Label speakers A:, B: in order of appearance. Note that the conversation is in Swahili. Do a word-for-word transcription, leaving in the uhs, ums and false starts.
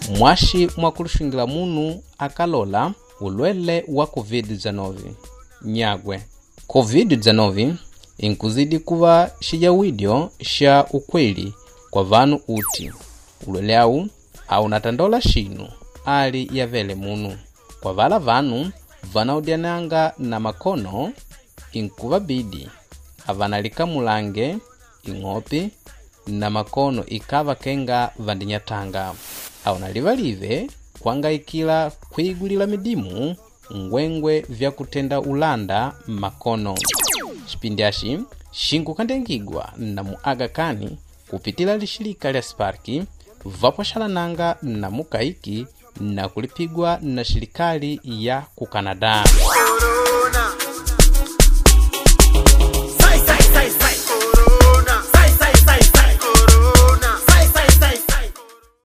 A: mwashi mwakulushingira munu akalola ulwele wa covid dezanove. Nyagwe covid dezanove inkuzidi kuva shijawidio sha ukweli kwa vanu uti ulwele au au natandola shinu ali ya vele munu kwa vala vanu vanaudiananga na makono inkuva bidi avanalika mulange ingopi na makono ikava kenga vandinyatanga au nalivalive kuangaikila kuigulila midimu ngwengwe vya kutenda ulanda makono. Chipindashi shingu kandengigwa na muaga kani kupitila lishilika lya Sparki vaposhalananga na mukaiki na kulipigwa na shirikali ya ku Canada.